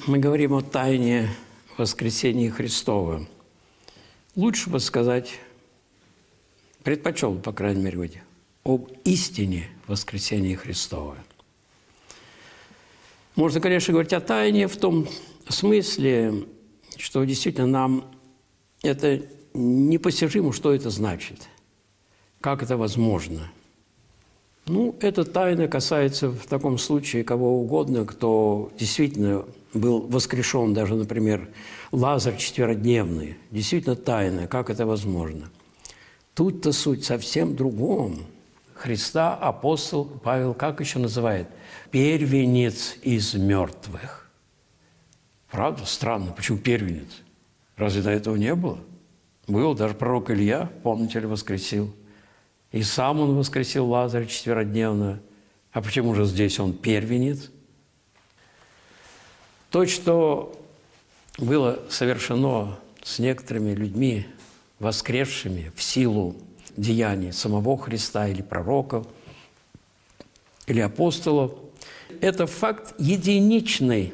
мы говорим о тайне воскресения Христова. Лучше бы сказать, предпочел бы, по крайней мере, говорить, об истине воскресения Христова. Можно, конечно, говорить о тайне в том смысле, что действительно нам это непостижимо, что это значит, как это возможно. Эта тайна касается в таком случае кого угодно, кто действительно был воскрешен, даже, например, Лазарь четверодневный. Действительно тайна, как это возможно. Тут-то суть совсем другом. Христа апостол Павел как еще называет? Первенец из мертвых. Правда? Странно. Почему первенец? Разве до этого не было? Был даже пророк Илья, помните ли, воскресил. И сам он воскресил Лазаря четверодневно. А почему же здесь он первенец? То, что было совершено с некоторыми людьми, воскресшими в силу деяний самого Христа или пророков, или апостолов, это факт единичный,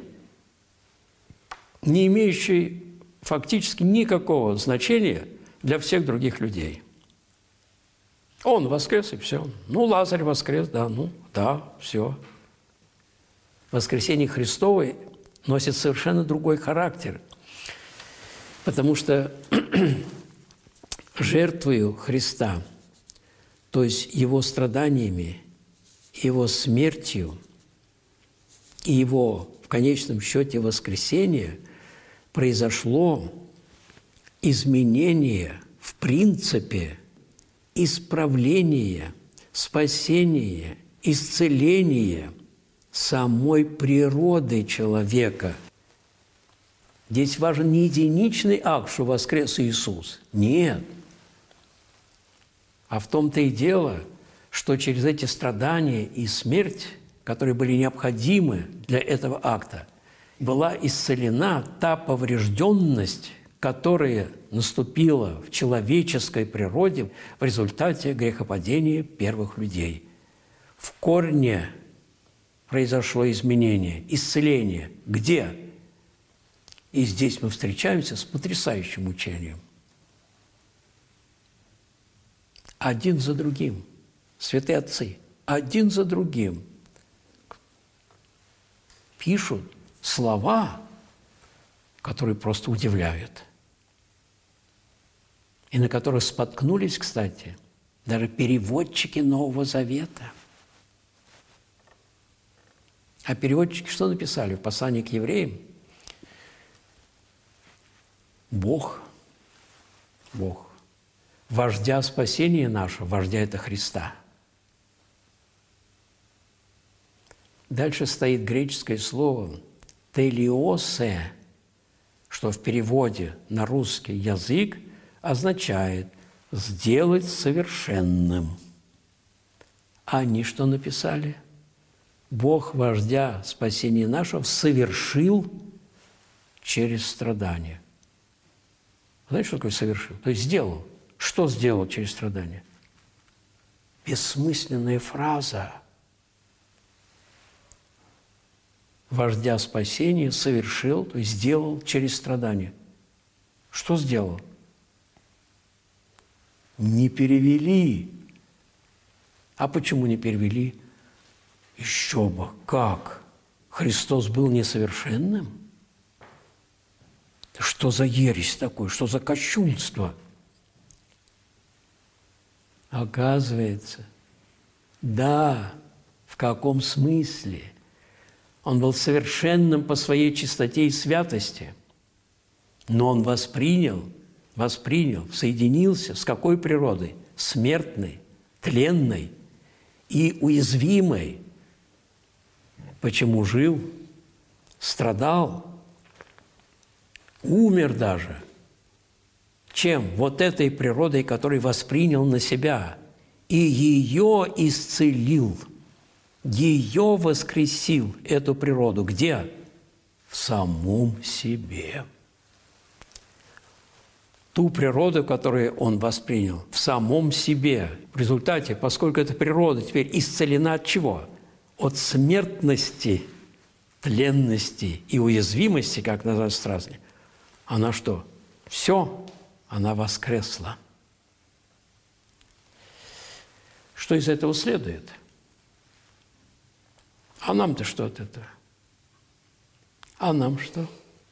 не имеющий фактически никакого значения для всех других людей. Он воскрес, и все. Лазарь воскрес, все. Воскресение Христово носит совершенно другой характер, потому что жертвою Христа, то есть Его страданиями, Его смертью и Его, в конечном счете, воскресение, произошло изменение в принципе исправление, спасение, исцеление самой природы человека. Здесь важен не единичный акт, что воскрес Иисус. Нет. А в том-то и дело, что через эти страдания и смерть, которые были необходимы для этого акта, была исцелена та поврежденность, которая наступила в человеческой природе в результате грехопадения первых людей. В корне произошло изменение, исцеление. Где? И здесь мы встречаемся с потрясающим учением. Один за другим. Святые отцы, один за другим пишут слова, которые просто удивляют. И на которых споткнулись, кстати, даже переводчики Нового Завета. А переводчики что написали в послании к евреям? Бог, вождя спасения нашего, вождя это Христа. Дальше стоит греческое слово «телиосе», что в переводе на русский язык означает «сделать совершенным». А они что написали? Бог, вождя спасения нашего, совершил через страдания. Знаете, что такое совершил? То есть сделал. Что сделал через страдания? Бессмысленная фраза. Вождя спасения совершил, то есть сделал через страдания. Что сделал? Не перевели. А почему не перевели? Еще бы, как? Христос был несовершенным? Что за ересь такое? Что за кощунство? Оказывается, да, в каком смысле? Он был совершенным по своей чистоте и святости, но он воспринял, соединился с какой природой? Смертной, тленной и уязвимой. Почему жил, страдал, умер даже? Чем? Вот этой природой, которую воспринял на себя и ее исцелил, ее воскресил, эту природу. Где? В самом себе. Ту природу, которую он воспринял, в самом себе. В результате, поскольку эта природа теперь исцелена от чего? От смертности, тленности и уязвимости, как назвать страстной, она что? Все, она воскресла. Что из этого следует? А нам-то что от этого? А нам что?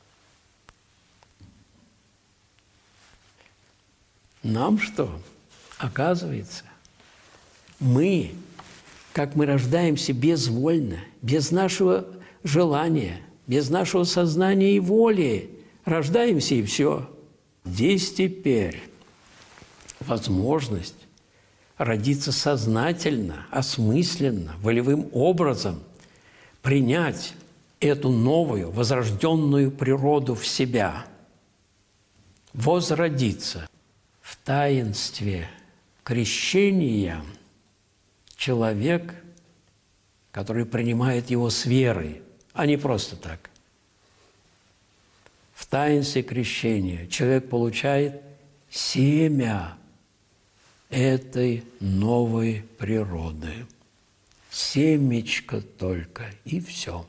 Нам что? Оказывается, мы, как мы рождаемся безвольно, без нашего желания, без нашего сознания и воли, рождаемся и все. Здесь теперь возможность родиться сознательно, осмысленно, волевым образом, принять эту новую, возрожденную природу в себя, возродиться. В таинстве крещения человек, который принимает его с верой, а не просто так. В таинстве крещения человек получает семя этой новой природы. Семечко только, и все.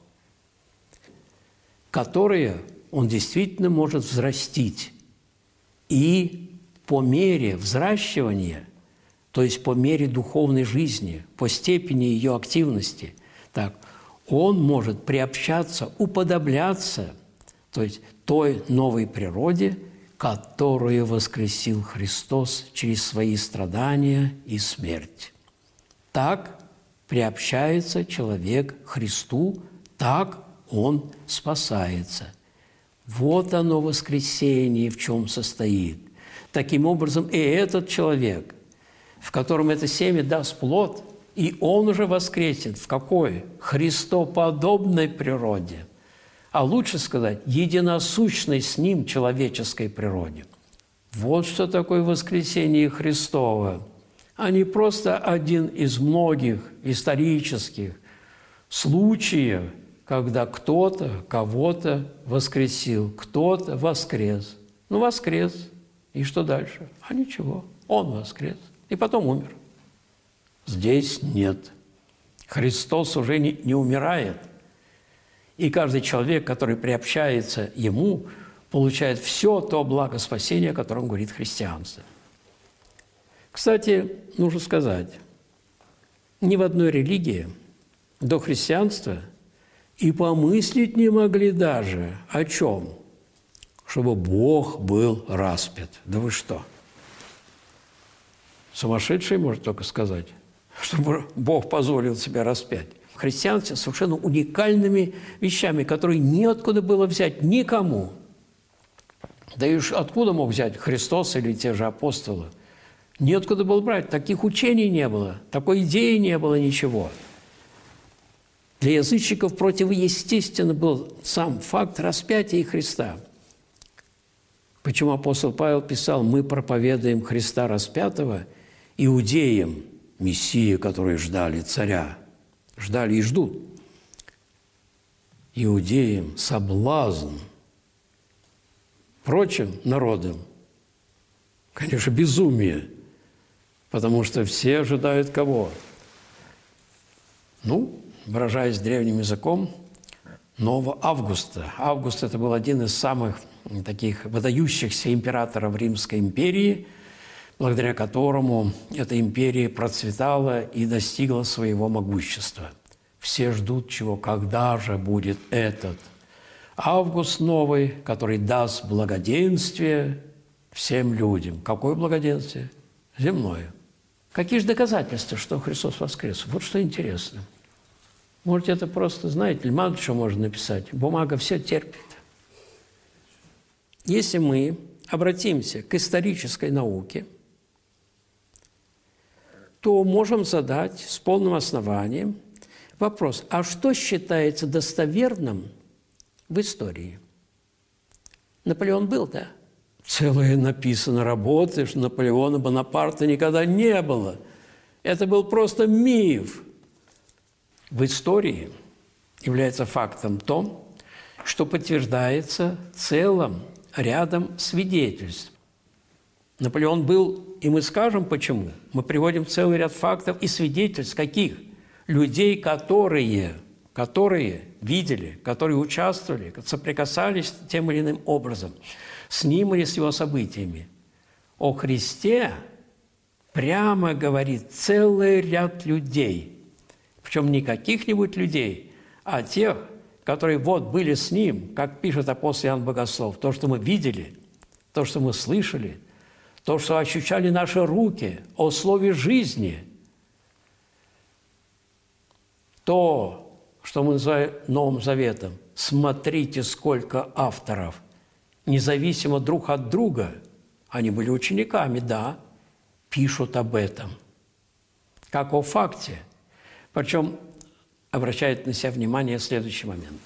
Которое он действительно может взрастить. И по мере взращивания, то есть по мере духовной жизни, по степени ее активности, так, он может приобщаться, уподобляться, то есть той новой природе, которую воскресил Христос через свои страдания и смерть. Так приобщается человек к Христу, так он спасается. Вот оно воскресение, в чем состоит. Таким образом, и этот человек, в котором это семя даст плод, и он уже воскресит в какой? Христоподобной природе. А лучше сказать, единосущной с ним человеческой природе. Вот что такое воскресение Христово, а не просто один из многих исторических случаев, когда кто-то кого-то воскресил, кто-то воскрес. Ну, воскрес. И что дальше? А ничего. Он воскрес. И потом умер. Здесь нет. Христос уже не умирает. И каждый человек, который приобщается Ему, получает все то благо спасения, о котором говорит христианство. Кстати, нужно сказать, ни в одной религии до христианства и помыслить не могли даже о чем? Чтобы Бог был распят. Да вы что? Сумасшедший может только сказать, чтобы Бог позволил себя распять. В христианстве совершенно уникальными вещами, которые неоткуда было взять никому. Да и уж откуда мог взять Христос или те же апостолы? Неоткуда было брать. Таких учений не было, такой идеи не было, ничего. Для язычников противоестественно был сам факт распятия Христа. Почему апостол Павел писал: «Мы проповедуем Христа распятого иудеям, Мессию, которые ждали царя». Ждали и ждут. Иудеям соблазн. Прочим народам, конечно, безумие, потому что все ожидают кого? Ну, выражаясь древним языком, нового Августа. Август – это был один из самых таких выдающихся императоров Римской империи, благодаря которому эта империя процветала и достигла своего могущества. Все ждут чего? Когда же будет этот Август новый, который даст благоденствие всем людям? Какое благоденствие? Земное. Какие же доказательства, что Христос воскрес? Вот что интересно. Может, это просто, знаете, мало что можно написать. Бумага все терпит. Если мы обратимся к исторической науке, то можем задать с полным основанием вопрос: а что считается достоверным в истории? Наполеон был, да? Целые написаны работы, что Наполеона Бонапарта никогда не было. Это был просто миф. В истории является фактом то, что подтверждается целым рядом свидетельств. Наполеон был, и мы скажем почему. Мы приводим целый ряд фактов и свидетельств каких? Людей, которые которые видели, которые участвовали, соприкасались тем или иным образом с Ним или с Его событиями. О Христе прямо говорит целый ряд людей, причем не каких-нибудь людей, а тех, которые вот были с Ним, как пишет апостол Иоанн Богослов, то, что мы видели, то, что мы слышали, то, что ощущали наши руки, о слове жизни, то, что мы называем Новым Заветом. Смотрите, сколько авторов, независимо друг от друга, они были учениками, да, пишут об этом, как о факте. Причем обращает на себя внимание следующий момент.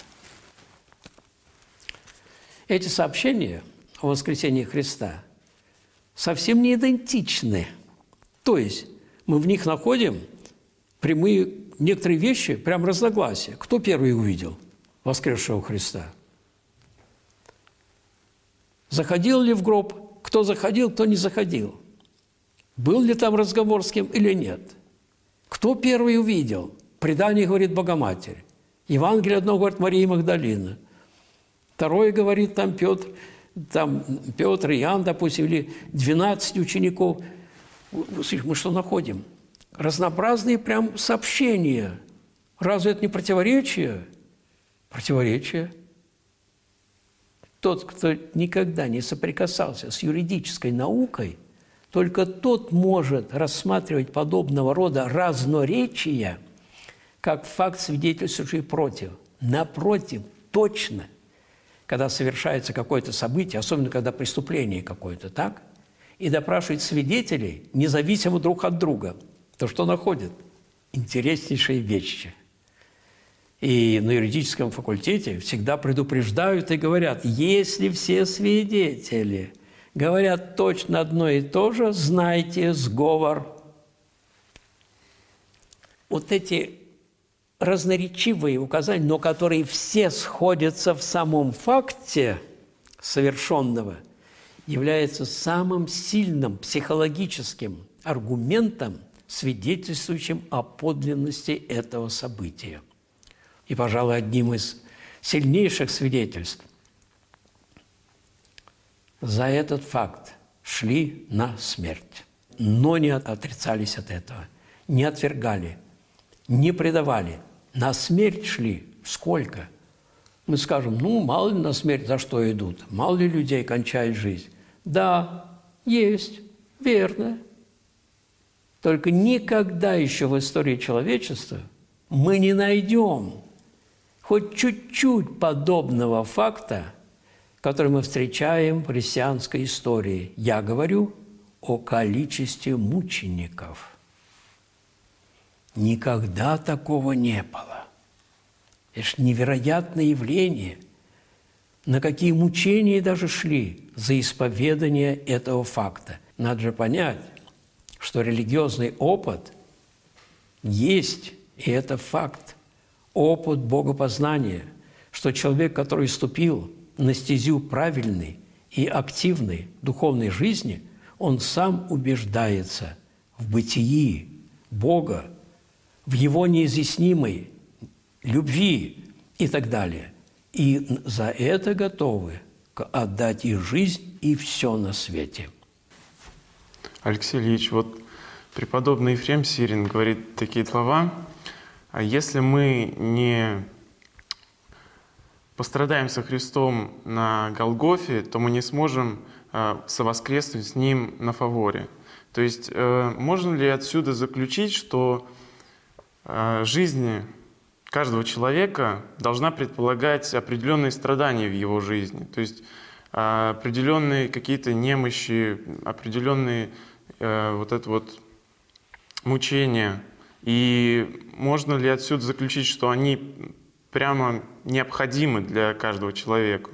Эти сообщения о воскресении Христа совсем не идентичны. То есть мы в них находим прямые некоторые вещи, прям разногласия. Кто первый увидел воскресшего Христа? Заходил ли в гроб? Кто заходил, кто не заходил? Был ли там разговор с кем или нет? Кто первый увидел? Предание говорит Богоматерь. Евангелие одно говорит Мария Магдалина. Второе говорит там Петр, Иоанн, допустим, или 12 учеников. Мы что находим? Разнообразные прям сообщения. Разве это не противоречие? Противоречие. Тот, кто никогда не соприкасался с юридической наукой, только тот может рассматривать подобного рода разноречия как факт, свидетельствующий против. Напротив, точно, когда совершается какое-то событие, особенно когда преступление какое-то, так, и допрашивает свидетелей, независимо друг от друга, то что находит? Интереснейшие вещи. И на юридическом факультете всегда предупреждают и говорят, если все свидетели говорят точно одно и то же, знайте сговор. Вот эти разноречивые указания, но которые все сходятся в самом факте совершенного, является самым сильным психологическим аргументом, свидетельствующим о подлинности этого события. И, пожалуй, одним из сильнейших свидетельств за этот факт шли на смерть, но не отрицались от этого, не отвергали, не предавали. На смерть шли. Сколько? Мы скажем, мало ли на смерть за что идут, мало ли людей кончает жизнь. Да, есть, верно. Только никогда еще в истории человечества мы не найдем хоть чуть-чуть подобного факта, который мы встречаем в христианской истории. Я говорю о количестве мучеников. Никогда такого не было. Это ж невероятное явление. На какие мучения даже шли за исповедание этого факта. Надо же понять, что религиозный опыт есть, и это факт. Опыт богопознания, что человек, который вступил на стезю правильной и активной духовной жизни, он сам убеждается в бытии Бога, в Его неизъяснимой любви и так далее. И за это готовы отдать и жизнь, и все на свете. Алексей Ильич, вот преподобный Ефрем Сирин говорит такие слова: «А если мы не пострадаем со Христом на Голгофе, то мы не сможем совоскреснуть с Ним на Фаворе». То есть можно ли отсюда заключить, что жизнь каждого человека должна предполагать определенные страдания в его жизни, то есть определенные какие-то немощи, определенные мучения. И можно ли отсюда заключить, что они прямо необходимы для каждого человека?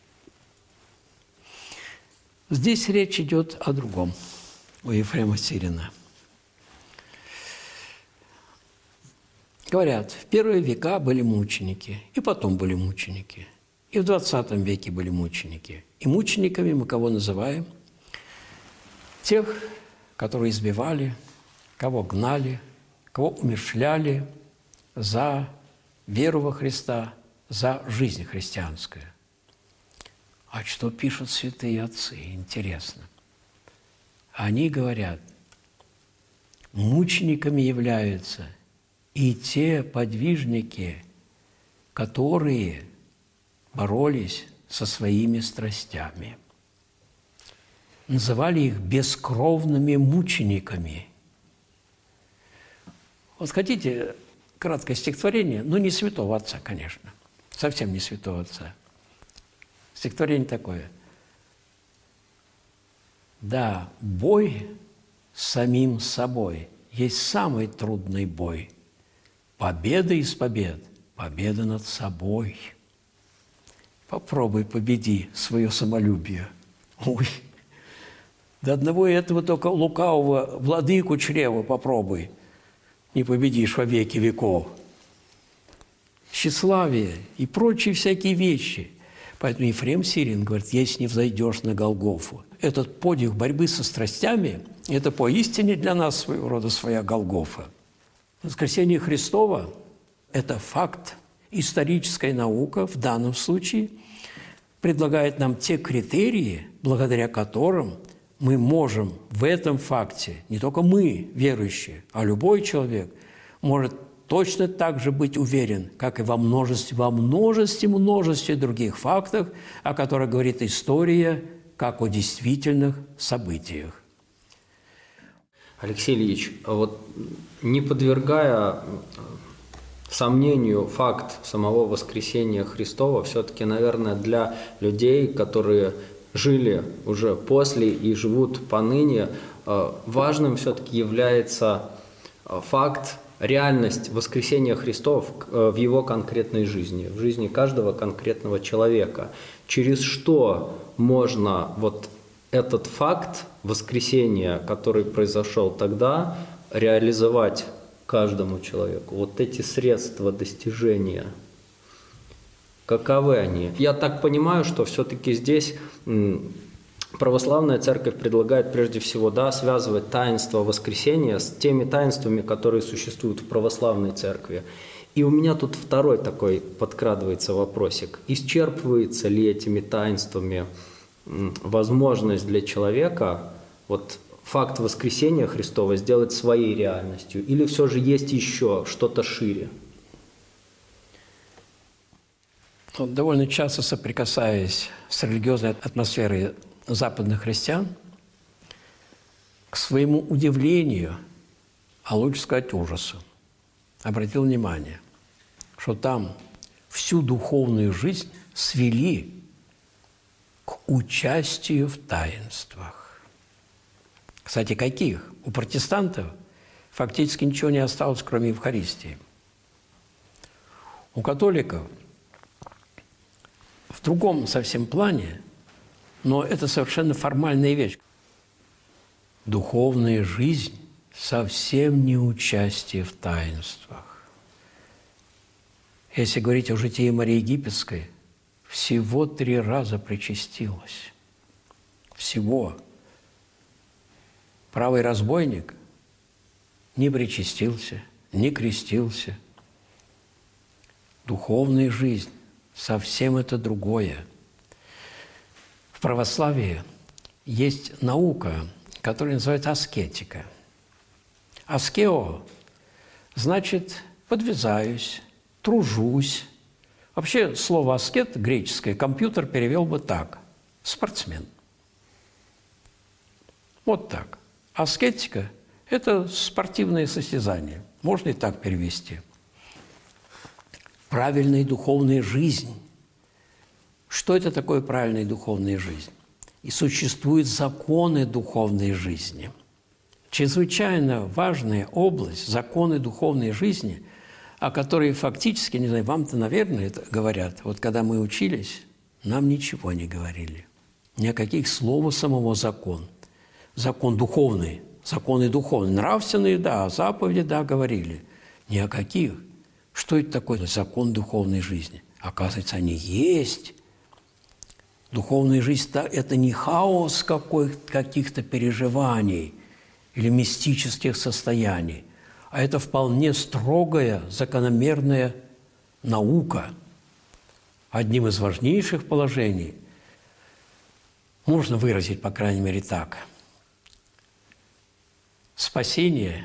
Здесь речь идет о другом, у Ефрема Сирина. Говорят, в первые века были мученики, и потом были мученики. И в 20 веке были мученики. И мучениками мы кого называем? Тех, которые избивали, кого гнали, кого умерщвляли за веру во Христа, за жизнь христианскую. А что пишут святые отцы? Интересно. Они говорят, мучениками являются и те подвижники, которые боролись со своими страстями. Называли их бескровными мучениками. Вот хотите краткое стихотворение, но не святого отца, конечно, совсем не святого отца. Стихотворение такое. Да, бой с самим собой есть самый трудный бой. Победа из побед, победа над собой. Попробуй победи свое самолюбие. Ой, до одного этого только лукавого владыку чрева попробуй. Не победишь во веки веков. Тщеславие и прочие всякие вещи. Поэтому Ефрем Сирин говорит, если не взойдешь на Голгофу. Этот подвиг борьбы со страстями – это поистине для нас своего рода своя Голгофа. Воскресение Христова – это факт. Историческая наука в данном случае предлагает нам те критерии, благодаря которым мы можем в этом факте, не только мы, верующие, а любой человек, может точно так же быть уверен, как и во множестве других фактов, о которых говорит история, как о действительных событиях. Алексей Ильич, вот не подвергая сомнению факт самого воскресения Христова, все-таки, наверное, для людей, которые жили уже после и живут поныне, важным все-таки является факт, реальность воскресения Христова в его конкретной жизни, в жизни каждого конкретного человека. Через что можно вот этот факт воскресения, который произошел тогда, реализовать каждому человеку? Вот эти средства достижения, каковы они? Я так понимаю, что все-таки здесь православная церковь предлагает прежде всего сввязывать таинство воскресения с теми таинствами, которые существуют в православной церкви. И у меня тут второй такой подкрадывается вопросик. Исчерпывается ли этими таинствами возможность для человека вот факт воскресения Христова сделать своей реальностью? Или все же есть еще что-то шире? Вот довольно часто соприкасаясь с религиозной атмосферой западных христиан, к своему удивлению, а лучше сказать ужасу, обратил внимание, что там всю духовную жизнь свели к участию в таинствах. Кстати, каких? У протестантов фактически ничего не осталось, кроме Евхаристии. У католиков в другом совсем плане, но это совершенно формальная вещь. Духовная жизнь совсем не участие в таинствах. Если говорить о житии Марии Египетской, всего 3 раза причастилась. Всего. Правый разбойник не причастился, не крестился. Духовная жизнь совсем это другое. В православии есть наука, которая называется аскетика. Аскео значит подвязаюсь, тружусь. Вообще слово аскет греческое компьютер перевел бы так – спортсмен. Вот так. Аскетика – это спортивное состязание. Можно и так перевести. Правильная духовная жизнь. Что это такое правильная духовная жизнь? И существуют законы духовной жизни. Чрезвычайно важная область, законы духовной жизни, о которой фактически, не знаю, вам-то, наверное, это говорят. Вот когда мы учились, нам ничего не говорили. Ни о каких слова самого закон. Закон духовный, законы духовные. Нравственные, да, заповеди, да, говорили. Ни о каких. Что это такое закон духовной жизни? Оказывается, они есть. Духовная жизнь – это не хаос каких-то переживаний или мистических состояний, а это вполне строгая, закономерная наука, одним из важнейших положений, можно выразить, по крайней мере, так. Спасение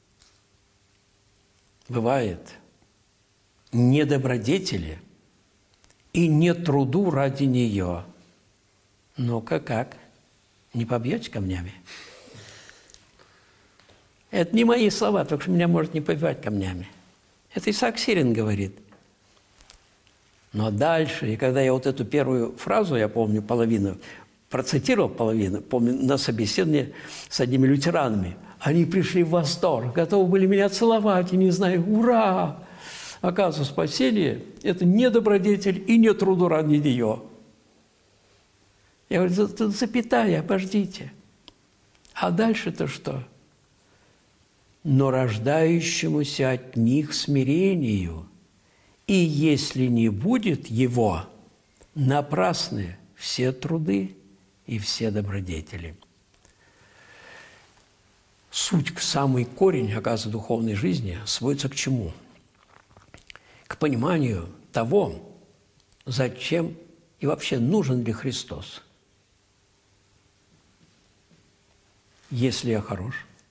бывает не добродетели и не труду ради нее. Ну-ка, как? Не побьете камнями? Это не мои слова, только что меня может не побивать камнями. Это Исаак Сирин говорит. Но дальше, и когда я вот эту первую фразу, я помню, половину, процитировал половину, помню, на собеседовании с одними лютеранами, они пришли в восторг, готовы были меня целовать, и не знаю, ура! Оказывается, спасение – это не добродетель и не труду ради нее. Я говорю, запятая, обождите. А дальше-то что? Но рождающемуся от них смирению, и если не будет его, напрасны все труды и все добродетели. Суть, самый корень, оказывается, духовной жизни сводится к чему? К пониманию того, зачем и вообще нужен ли Христос. Если я хорош,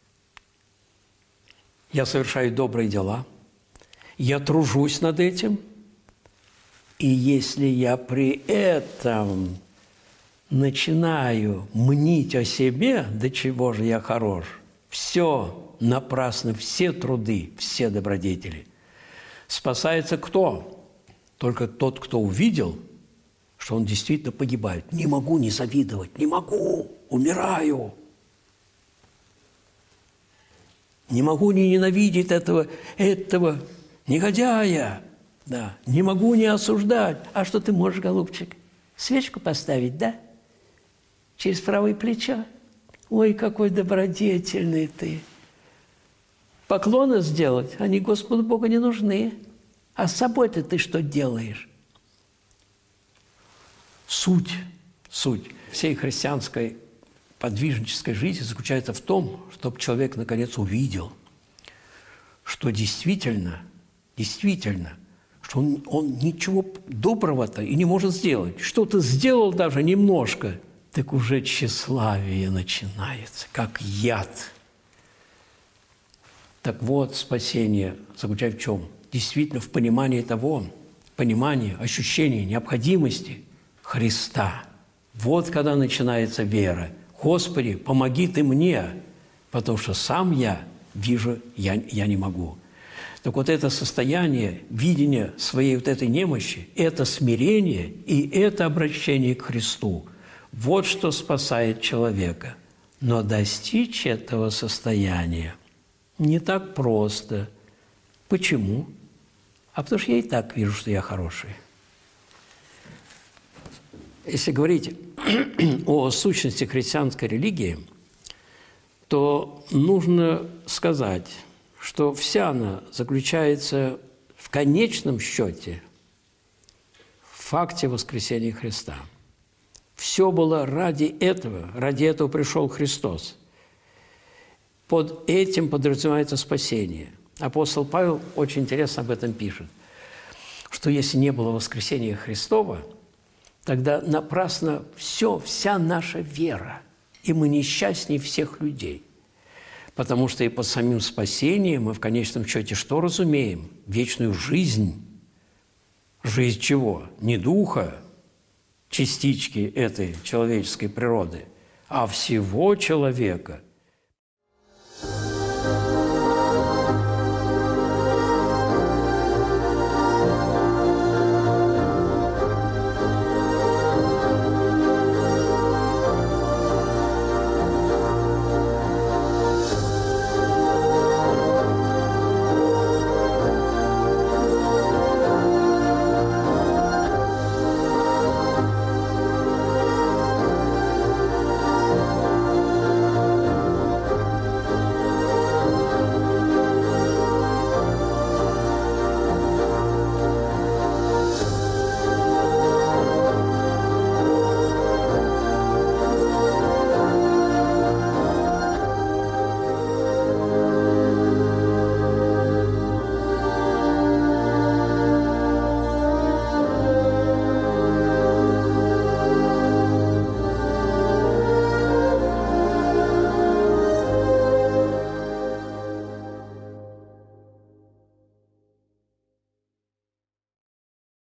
я совершаю добрые дела, я тружусь над этим, и если я при этом начинаю мнить о себе, до чего же я хорош, все напрасно, все труды, все добродетели. Спасается кто? Только тот, кто увидел, что он действительно погибает. Не могу не завидовать, не могу, умираю. Не могу не ненавидеть этого негодяя. Да. Не могу не осуждать. А что ты можешь, голубчик? Свечку поставить, да? Через правое плечо? Ой, какой добродетельный ты. Поклоны сделать, они Господу Богу не нужны. А с собой-то ты что делаешь? Суть всей христианской подвижнической жизни заключается в том, чтобы человек наконец увидел, что действительно, что он ничего доброго-то и не может сделать. Что-то сделал даже немножко, так уже тщеславие начинается, как яд. Так вот, спасение заключается в чем? Действительно в понимании того, ощущении необходимости Христа. Вот когда начинается вера. Господи, помоги Ты мне, потому что сам я вижу, я не могу. Так вот это состояние видения своей вот этой немощи, это смирение и это обращение к Христу. Вот что спасает человека. Но достичь этого состояния не так просто. Почему? А потому что я и так вижу, что я хороший. Если говорить о сущности христианской религии, то нужно сказать, что вся она заключается в конечном счете в факте воскресения Христа. Все было ради этого пришел Христос. Под этим подразумевается спасение. Апостол Павел очень интересно об этом пишет, что если не было воскресения Христова, тогда напрасно вся наша вера, и мы несчастнее всех людей. Потому что и под самим спасением мы в конечном счете что разумеем? Вечную жизнь. Жизнь чего? Не духа, частички этой человеческой природы, а всего человека,